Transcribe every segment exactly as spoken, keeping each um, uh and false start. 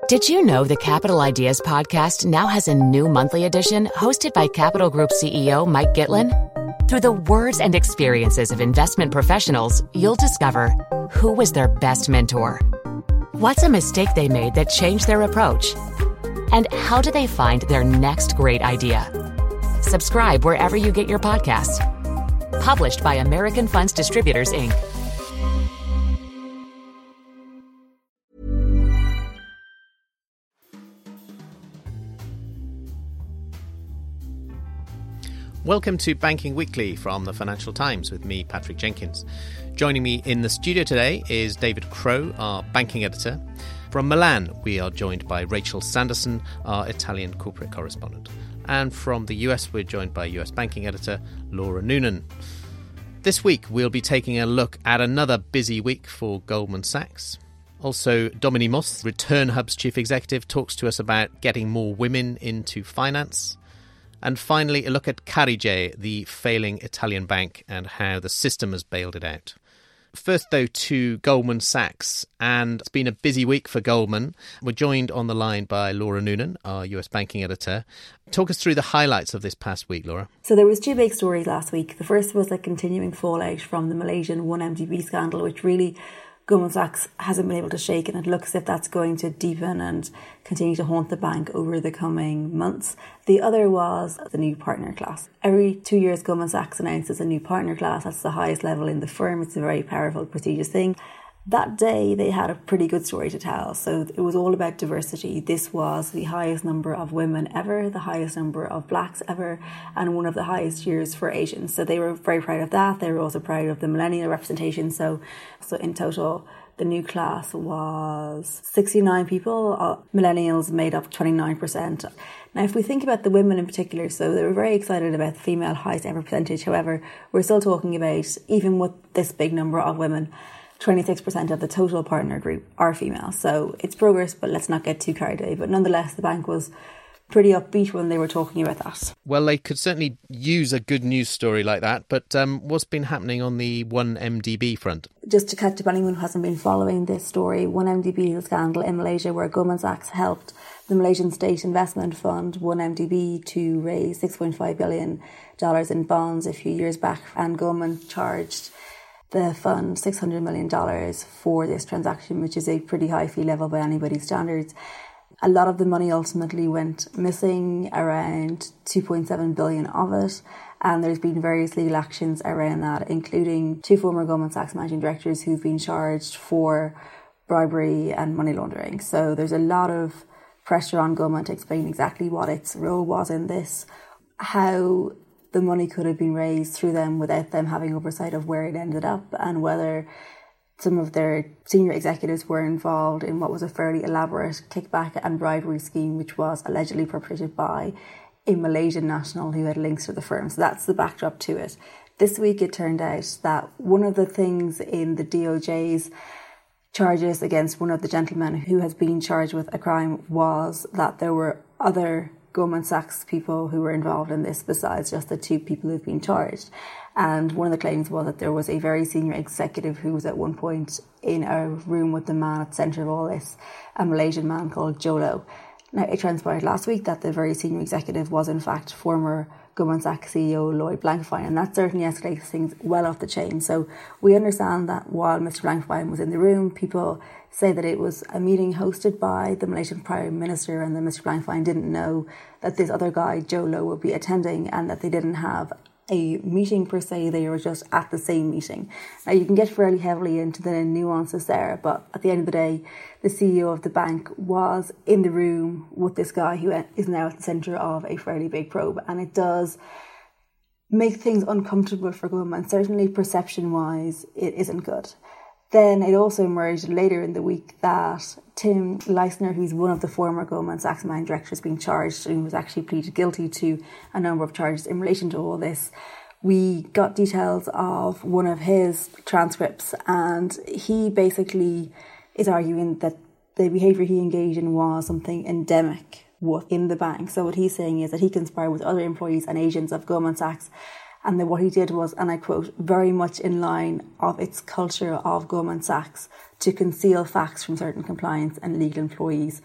Did you know the Capital Ideas podcast now has a new monthly edition hosted by Capital Group C E O Mike Gitlin? Through the words and experiences of investment professionals, you'll discover who was their best mentor, what's a mistake they made that changed their approach, and how do they find their next great idea. Subscribe wherever you get your podcasts. Published by American Funds Distributors, Incorporated. Welcome to Banking Weekly from the Financial Times with me, Patrick Jenkins. Joining me in the studio today is David Crowe, our banking editor. From Milan, we are joined by Rachel Sanderson, our Italian corporate correspondent. And from the U S, we're joined by U S banking editor Laura Noonan. This week, we'll be taking a look at another busy week for Goldman Sachs. Also, Dominique Moss, Return Hub's chief executive, talks to us about getting more women into finance. And finally, a look at Carige, the failing Italian bank, and how the system has bailed it out. First, though, to Goldman Sachs, and it's been a busy week for Goldman. We're joined on the line by Laura Noonan, our U S banking editor. Talk us through the highlights of this past week, Laura. So there was two big stories last week. The first was the continuing fallout from the Malaysian one M D B scandal, which really Goldman Sachs hasn't been able to shake, and it looks as if that's going to deepen and continue to haunt the bank over the coming months. The other was the new partner class. Every two years, Goldman Sachs announces a new partner class. That's the highest level in the firm. It's a very powerful, prestigious thing. That day, they had a pretty good story to tell. So it was all about diversity. This was the highest number of women ever, the highest number of blacks ever, and one of the highest years for Asians. So they were very proud of that. They were also proud of the millennial representation. So, so in total, the new class was sixty-nine people. Uh, millennials made up twenty-nine percent. Now, if we think about the women in particular, so they were very excited about the female highest ever percentage. However, we're still talking about, even with this big number of women, twenty-six percent of the total partner group are female. So it's progress, but let's not get too carried away. But nonetheless, the bank was pretty upbeat when they were talking about that. Well, they could certainly use a good news story like that. But um, what's been happening on the one M D B front? Just to catch up anyone who hasn't been following this story, one M D B is a scandal in Malaysia where Goldman Sachs helped the Malaysian State Investment Fund, one M D B, to raise six point five billion dollars in bonds a few years back. And Goldman charged the fund six hundred million dollars for this transaction, which is a pretty high fee level by anybody's standards. A lot of the money ultimately went missing, around two point seven billion dollars of it. And there's been various legal actions around that, including two former Goldman Sachs managing directors who've been charged for bribery and money laundering. So there's a lot of pressure on Goldman to explain exactly what its role was in this, how the money could have been raised through them without them having oversight of where it ended up, and whether some of their senior executives were involved in what was a fairly elaborate kickback and bribery scheme, which was allegedly perpetrated by a Malaysian national who had links to the firm. So that's the backdrop to it. This week it turned out that one of the things in the D O J's charges against one of the gentlemen who has been charged with a crime was that there were other Goldman Sachs people who were involved in this besides just the two people who've been charged. And one of the claims was that there was a very senior executive who was at one point in a room with the man at the centre of all this, a Malaysian man called Jolo. Now, it transpired last week that the very senior executive was in fact former Goldman Sachs C E O Lloyd Blankfein, and that certainly escalates things well off the chain. So we understand that while Mister Blankfein was in the room, people say that it was a meeting hosted by the Malaysian Prime Minister, and that Mister Blankfein didn't know that this other guy, Jolo, would be attending, and that they didn't have a meeting per se, they were just at the same meeting. Now, you can get fairly heavily into the nuances there, but at the end of the day, the C E O of the bank was in the room with this guy who is now at the centre of a fairly big probe, and it does make things uncomfortable for Goldman. Certainly perception-wise, it isn't good. Then it also emerged later in the week that Tim Leissner, who's one of the former Goldman Sachs managing directors being charged, and was actually pleaded guilty to a number of charges in relation to all this. We got details of one of his transcripts, and he basically is arguing that the behaviour he engaged in was something endemic within the bank. So what he's saying is that he conspired with other employees and agents of Goldman Sachs, and that what he did was, and I quote, very much in line of its culture of Goldman Sachs to conceal facts from certain compliance and legal employees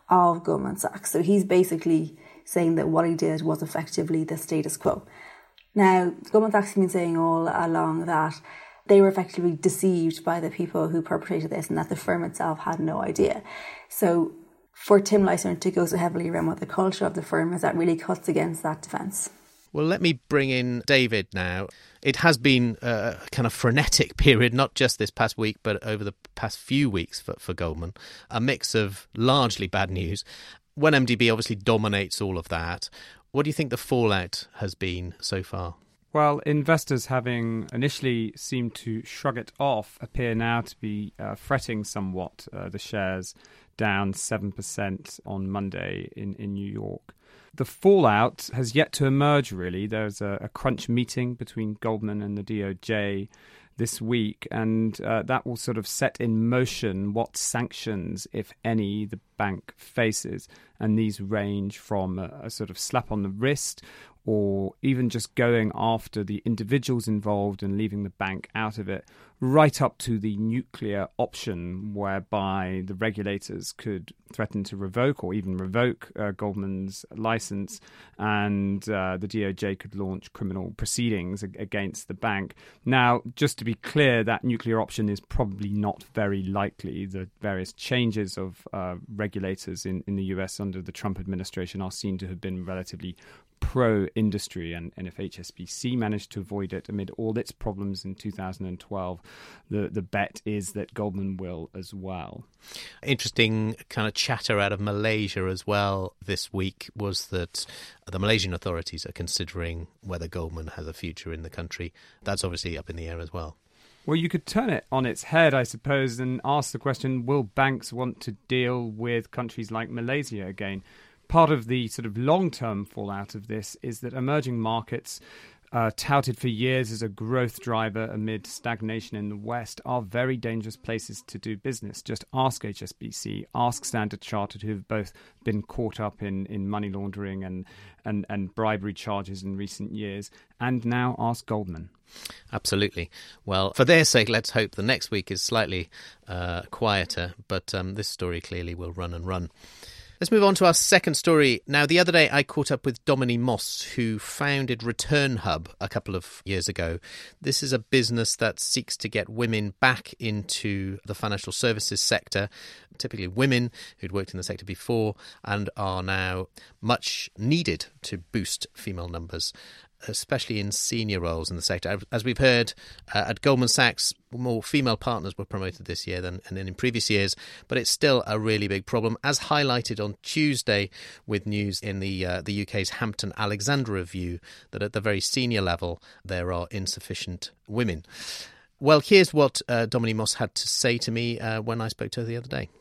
of Goldman Sachs. So he's basically saying that what he did was effectively the status quo. Now, Goldman Sachs has been saying all along that they were effectively deceived by the people who perpetrated this and that the firm itself had no idea. So for Tim Leissner to go so heavily around what the culture of the firm is, that really cuts against that defence. Well, let me bring in David now. It has been a kind of frenetic period, not just this past week, but over the past few weeks for, for Goldman. A mix of largely bad news. one M D B obviously dominates all of that. What do you think the fallout has been so far? Well, investors, having initially seemed to shrug it off, appear now to be uh, fretting somewhat. Uh, the shares down seven percent on Monday in, in New York. The fallout has yet to emerge, really. There's a, a crunch meeting between Goldman and the D O J this week, and uh, that will sort of set in motion what sanctions, if any, the bank faces. And these range from a, a sort of slap on the wrist or even just going after the individuals involved and leaving the bank out of it, right up to the nuclear option whereby the regulators could threaten to revoke or even revoke uh, Goldman's license, and uh, the D O J could launch criminal proceedings ag- against the bank. Now, just to be clear, that nuclear option is probably not very likely. The various changes of uh, regulators in, in the U S under the Trump administration are seen to have been relatively pro-industry, and, and if H S B C managed to avoid it amid all its problems in two thousand twelve, the, the bet is that Goldman will as well. Interesting kind of chatter out of Malaysia as well this week was that the Malaysian authorities are considering whether Goldman has a future in the country. That's obviously up in the air as well. Well, you could turn it on its head, I suppose, and ask the question, will banks want to deal with countries like Malaysia again? Part of the sort of long-term fallout of this is that emerging markets, uh, touted for years as a growth driver amid stagnation in the West, are very dangerous places to do business. Just ask H S B C, ask Standard Chartered, who have both been caught up in, in money laundering and, and, and bribery charges in recent years, and now ask Goldman. Absolutely. Well, for their sake, let's hope the next week is slightly uh, quieter, but um, this story clearly will run and run. Let's move on to our second story. Now, the other day I caught up with Dominique Moss, who founded Return Hub a couple of years ago. This is a business that seeks to get women back into the financial services sector, typically women who'd worked in the sector before and are now much needed to boost female numbers, especially in senior roles in the sector. As we've heard, uh, at Goldman Sachs, more female partners were promoted this year than, than in previous years, but it's still a really big problem, as highlighted on Tuesday with news in the uh, the U K's Hampton Alexander Review, that at the very senior level there are insufficient women. Well, here's what uh, Dominique Moss had to say to me uh, when I spoke to her the other day.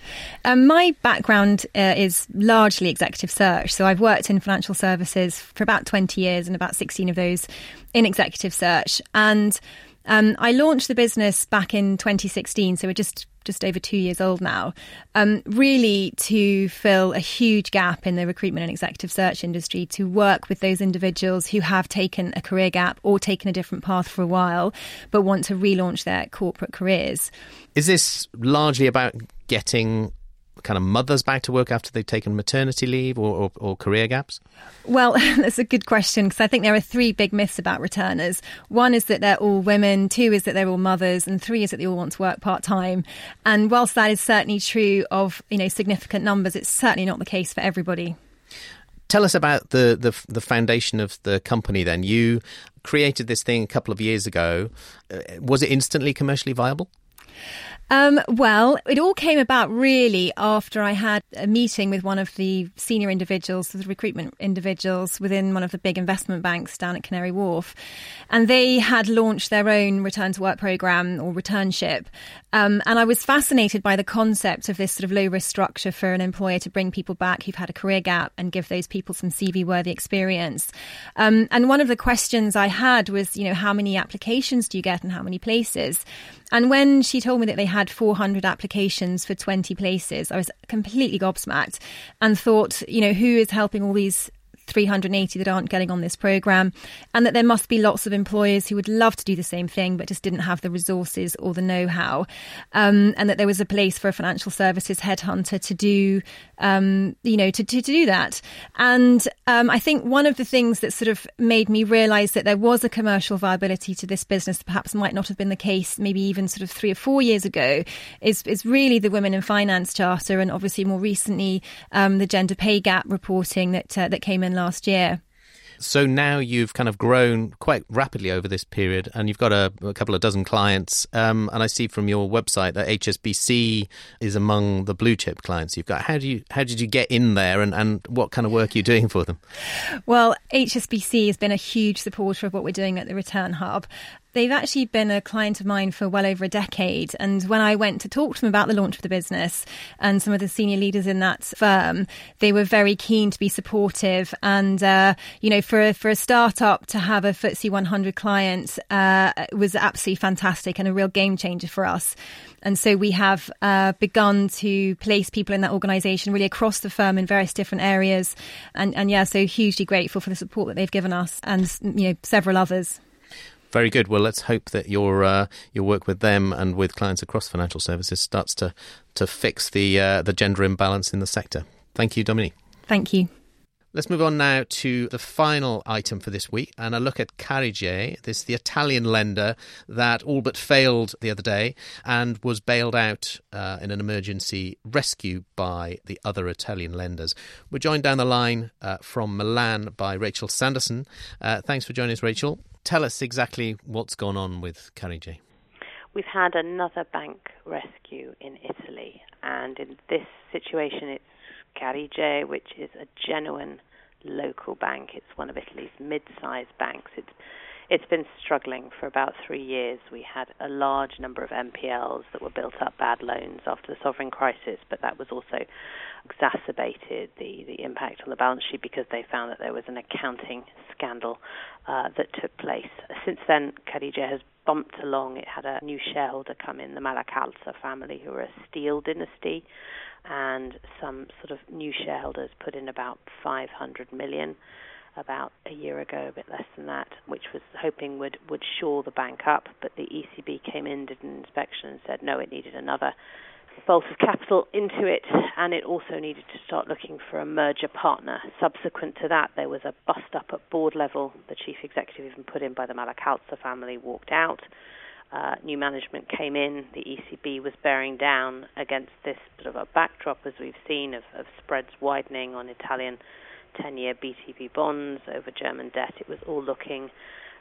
Um, my background uh, is largely executive search. So I've worked in financial services for about twenty years, and about sixteen of those in executive search. And um, I launched the business back in twenty sixteen, so we're just just over two years old now, um, really to fill a huge gap in the recruitment and executive search industry, to work with those individuals who have taken a career gap or taken a different path for a while, but want to relaunch their corporate careers. Is this largely about getting kind of mothers back to work after they've taken maternity leave or, or, or career gaps? Well, that's a good question, because I think there are three big myths about returners. One is that they're all women, two is that they're all mothers, and three is that they all want to work part-time. And whilst that is certainly true of, you know, significant numbers, it's certainly not the case for everybody. Tell us about the, the the foundation of the company then. You created this thing a couple of years ago. Uh, was it instantly commercially viable? Um, well, it all came about really after I had a meeting with one of the senior individuals, the recruitment individuals within one of the big investment banks down at Canary Wharf. And they had launched their own return to work programme or returnship. Um, and I was fascinated by the concept of this sort of low risk structure for an employer to bring people back who've had a career gap and give those people some C V worthy experience. Um, and one of the questions I had was, you know, how many applications do you get and how many places? And when she told me that they had four hundred applications for twenty places, I was completely gobsmacked and thought, you know, who is helping all these three hundred eighty that aren't getting on this programme, and that there must be lots of employers who would love to do the same thing but just didn't have the resources or the know-how, um, and that there was a place for a financial services headhunter to do, um, you know, to, to, to do that. And um, I think one of the things that sort of made me realise that there was a commercial viability to this business that perhaps might not have been the case maybe even sort of three or four years ago is, is really the Women in Finance Charter, and obviously more recently um, the gender pay gap reporting that uh, that came in last year. So now you've kind of grown quite rapidly over this period, and you've got a, a couple of dozen clients. Um, and I see from your website that H S B C is among the blue chip clients you've got. How do you how did you get in there, and, and what kind of work are you doing for them? Well, H S B C has been a huge supporter of what we're doing at the Return Hub. They've actually been a client of mine for well over a decade. And when I went to talk to them about the launch of the business and some of the senior leaders in that firm, they were very keen to be supportive. And, uh, you know, for a, for a startup to have a F T S E one hundred client uh, was absolutely fantastic and a real game changer for us. And so we have uh, begun to place people in that organisation really across the firm in various different areas. And, and yeah, so hugely grateful for the support that they've given us and, you know, several others. Very good. Well, let's hope that your uh, your work with them and with clients across financial services starts to to fix the uh, the gender imbalance in the sector. Thank you, Dominique. Thank you. Let's move on now to the final item for this week and a look at Carige, this the Italian lender that all but failed the other day and was bailed out uh, in an emergency rescue by the other Italian lenders. We're joined down the line uh, from Milan by Rachel Sanderson. Uh, thanks for joining us, Rachel. Tell us exactly what's gone on with Carige. We've had another bank rescue in Italy, and in this situation it's Carige, which is a genuine local bank. It's one of Italy's mid-sized banks. It's it's been struggling for about three years. We had a large number of N P Ls that were built up, bad loans after the sovereign crisis, but that was also exacerbated the, the impact on the balance sheet because they found that there was an accounting scandal uh, that took place. Since then, Carige has bumped along. It had a new shareholder come in, the Malacalza family, who are a steel dynasty, and some sort of new shareholders put in about five hundred million about a year ago, a bit less than that, which was hoping would, would shore the bank up. But the E C B came in, did an inspection and said no, it needed another bolt of capital into it, and it also needed to start looking for a merger partner. Subsequent to that, there was a bust-up at board level. The chief executive, even put in by the Malacalza family, walked out. Uh, new management came in. The E C B was bearing down against this sort of a backdrop, as we've seen, of, of spreads widening on Italian ten-year B T P bonds over German debt. It was all looking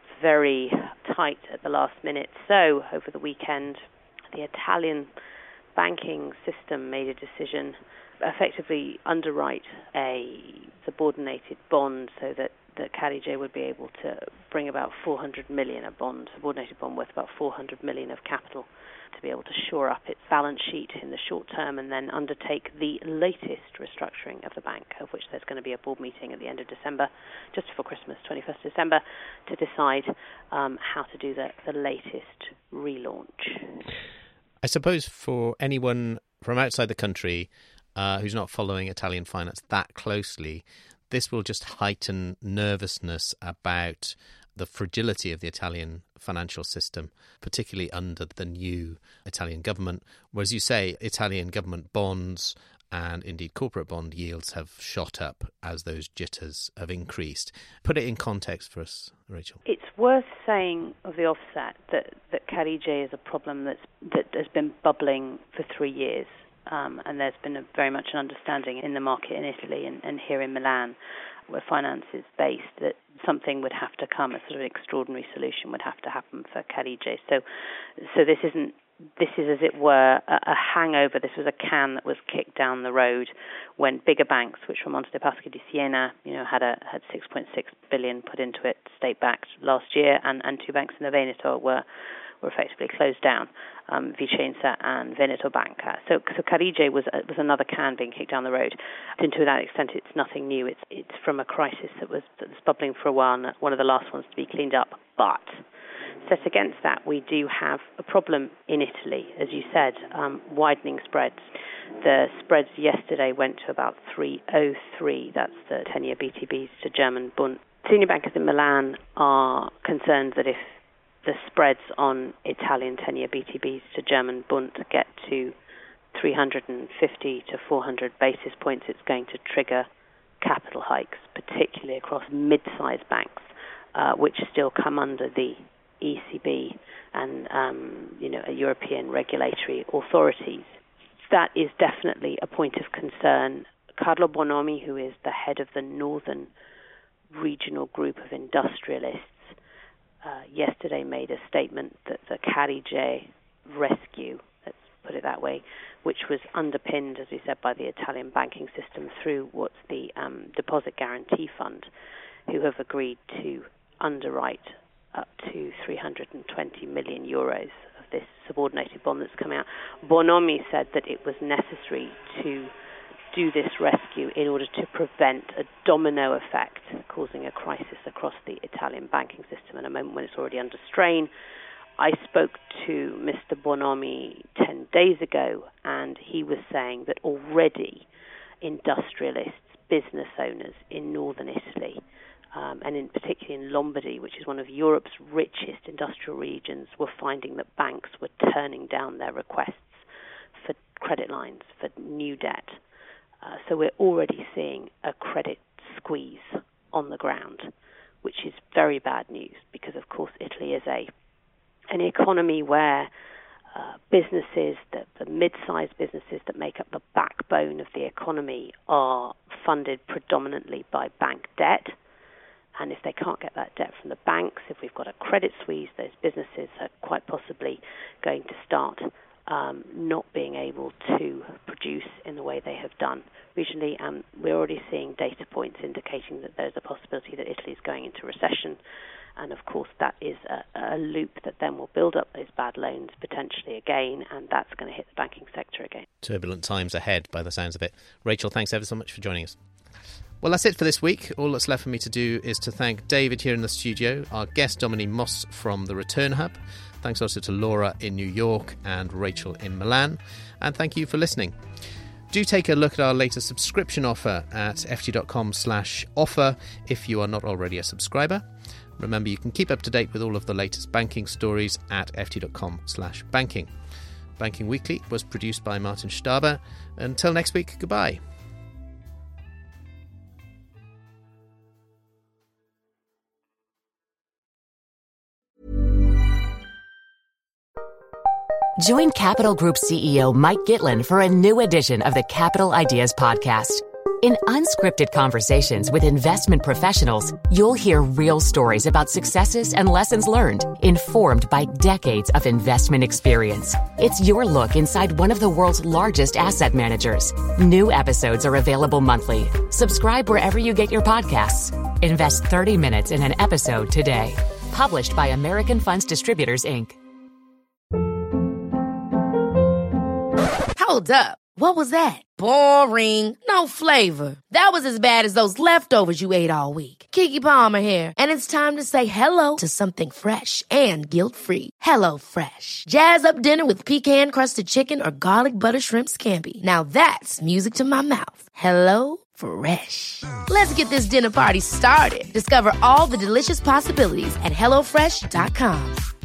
very tight at the last minute. So over the weekend, the Italian banking system made a decision, effectively underwrite a subordinated bond so that that Carige would be able to bring about four hundred million, a bond, subordinated bond worth about four hundred million of capital, to be able to shore up its balance sheet in the short term and then undertake the latest restructuring of the bank, of which there's going to be a board meeting at the end of December, just before Christmas, twenty-first of December, to decide um, how to do the, the latest relaunch. I suppose for anyone from outside the country uh, who's not following Italian finance that closely, this will just heighten nervousness about the fragility of the Italian financial system, particularly under the new Italian government. Whereas you say, Italian government bonds and indeed corporate bond yields have shot up as those jitters have increased. Put it in context for us, Rachel. It's worth saying of the offset that, that Carige is a problem that's, that has been bubbling for three years. Um, and there's been a, very much an understanding in the market in Italy and, and here in Milan, where finance is based, that something would have to come, a sort of extraordinary solution would have to happen for Carige. So, so this isn't. This is, as it were, a, a hangover. This was a can that was kicked down the road when bigger banks, which were Monte dei Paschi di Siena, you know, had a had six point six billion put into it, state-backed last year, and, and two banks in the Veneto were. were effectively closed down, um, Vicenza and Veneto Banca. So, so Carige was was another can being kicked down the road. And to that extent, it's nothing new. It's it's from a crisis that was, that was bubbling for a while, and one of the last ones to be cleaned up. But set against that, we do have a problem in Italy, as you said, um, widening spreads. The spreads yesterday went to about three oh three. That's the ten-year B T Bs to German Bund. Senior bankers in Milan are concerned that if the spreads on Italian ten-year B T Bs to German Bund get to three hundred fifty to four hundred basis points, it's going to trigger capital hikes, particularly across mid-sized banks, uh, which still come under the E C B and um, you know, European regulatory authorities. That is definitely a point of concern. Carlo Bonomi, who is the head of the Northern Regional Group of Industrialists, uh, yesterday made a statement that the Carige rescue, let's put it that way, which was underpinned, as we said, by the Italian banking system through what's the um, Deposit Guarantee Fund, who have agreed to underwrite up to three hundred twenty million euros of this subordinated bond that's coming out. Bonomi said that it was necessary to do this rescue in order to prevent a domino effect causing a crisis across the Italian banking system in a moment when it's already under strain. I spoke to Mister Bonomi ten days ago, and he was saying that already industrialists, business owners in northern Italy, um, and in particularly in Lombardy, which is one of Europe's richest industrial regions, were finding that banks were turning down their requests for credit lines, for new debt. Uh, so we're already seeing a credit squeeze on the ground, which is very bad news because, of course, Italy is a an economy where uh, businesses, the, the mid-sized businesses that make up the backbone of the economy, are funded predominantly by bank debt. And if they can't get that debt from the banks, if we've got a credit squeeze, those businesses are quite possibly going to start um, not being able to produce in the way they have done recently. And we're already seeing data points indicating that there's a possibility that Italy is going into recession. And, of course, that is a, a loop that then will build up those bad loans potentially again, and that's going to hit the banking sector again. Turbulent times ahead, by the sounds of it. Rachel, thanks ever so much for joining us. Well, that's it for this week. All that's left for me to do is to thank David here in the studio, our guest Dominique Moss from the Return Hub. Thanks also to Laura in New York and Rachel in Milan. And thank you for listening. Do take a look at our latest subscription offer at ft.com slash offer if you are not already a subscriber. Remember, you can keep up to date with all of the latest banking stories at ft.com slash banking. Banking Weekly was produced by Martin Staber. Until next week, goodbye. Join Capital Group C E O Mike Gitlin for a new edition of the Capital Ideas Podcast. In unscripted conversations with investment professionals, you'll hear real stories about successes and lessons learned, informed by decades of investment experience. It's your look inside one of the world's largest asset managers. New episodes are available monthly. Subscribe wherever you get your podcasts. Invest thirty minutes in an episode today. Published by American Funds Distributors, Incorporated. Hold up. What was that? Boring. No flavor. That was as bad as those leftovers you ate all week. Keke Palmer here, and it's time to say hello to something fresh and guilt-free. Hello Fresh. Jazz up dinner with pecan-crusted chicken or garlic butter shrimp scampi. Now that's music to my mouth. Hello Fresh. Let's get this dinner party started. Discover all the delicious possibilities at hello fresh dot com.